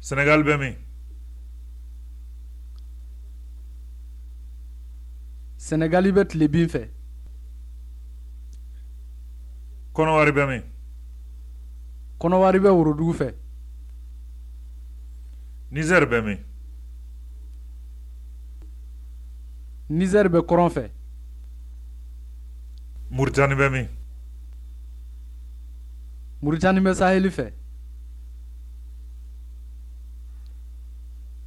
Sénégal bɛ min? Sénégali bɛ tile bin fɛ. Kɔnɔwari bɛ min? Kɔnɔwari bɛ worodugu fɛ. Niger bɛ min? Niger bɛ kɔrɔn fɛ. Mauritanie bɛ min? Mauritanie bɛ saheli fɛ.